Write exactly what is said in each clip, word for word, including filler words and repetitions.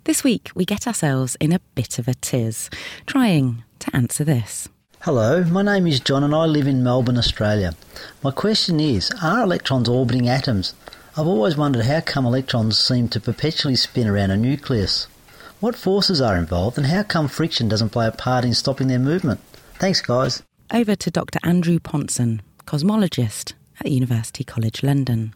This week, we get ourselves in a bit of a tiz, trying to answer this. Hello, my name is John and I live in Melbourne, Australia. My question is, are electrons orbiting atoms? I've always wondered how come electrons seem to perpetually spin around a nucleus. What forces are involved and how come friction doesn't play a part in stopping their movement? Thanks, guys. Over to Doctor Andrew Pontzen, cosmologist at University College London.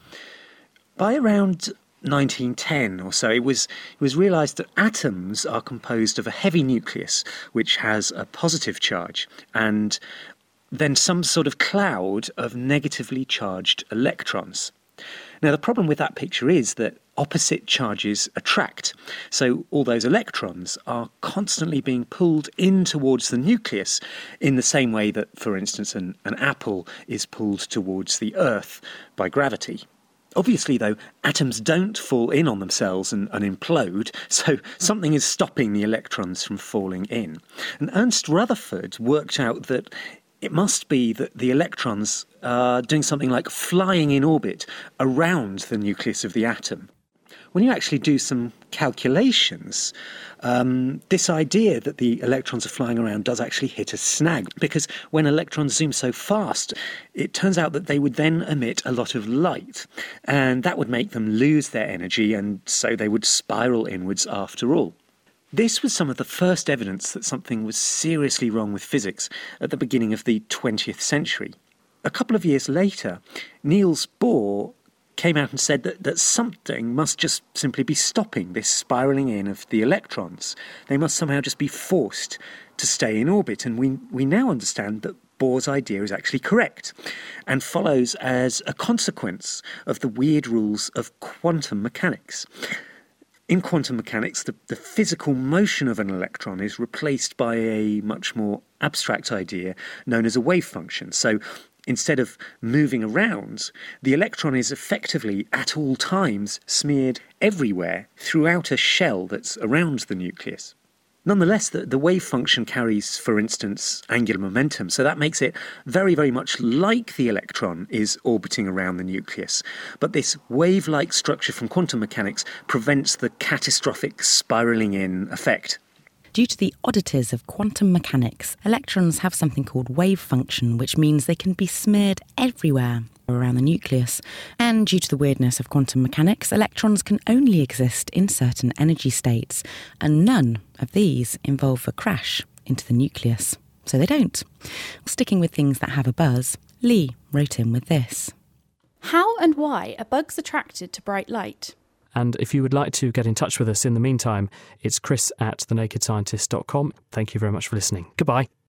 By around nineteen ten or so, it was it was realised that atoms are composed of a heavy nucleus which has a positive charge and then some sort of cloud of negatively charged electrons. Now, the problem with that picture is that opposite charges attract. So all those electrons are constantly being pulled in towards the nucleus in the same way that, for instance, an, an apple is pulled towards the Earth by gravity. Obviously, though, atoms don't fall in on themselves and, and implode, so something is stopping the electrons from falling in. And Ernst Rutherford worked out that it must be that the electrons are doing something like flying in orbit around the nucleus of the atom. When you actually do some calculations, um, this idea that the electrons are flying around does actually hit a snag, because when electrons zoom so fast, it turns out that they would then emit a lot of light, and that would make them lose their energy, and so they would spiral inwards after all. This was some of the first evidence that something was seriously wrong with physics at the beginning of the twentieth century. A couple of years later, Niels Bohr came out and said that, that something must just simply be stopping this spiralling in of the electrons. They must somehow just be forced to stay in orbit. And we, we now understand that Bohr's idea is actually correct and follows as a consequence of the weird rules of quantum mechanics. In quantum mechanics, the, the physical motion of an electron is replaced by a much more abstract idea known as a wave function. So instead of moving around, the electron is effectively at all times smeared everywhere throughout a shell that's around the nucleus. Nonetheless, the, the wave function carries, for instance, angular momentum, so that makes it very, very much like the electron is orbiting around the nucleus. But this wave-like structure from quantum mechanics prevents the catastrophic spiralling in effect. Due to the oddities of quantum mechanics, electrons have something called wave function, which means they can be smeared everywhere around the nucleus. And due to the weirdness of quantum mechanics, electrons can only exist in certain energy states, and none of these involve a crash into the nucleus. So they don't. Sticking with things that have a buzz, Lee wrote in with this. How and why are bugs attracted to bright light? And if you would like to get in touch with us in the meantime, it's chris at the naked scientist dot com. Thank you very much for listening. Goodbye.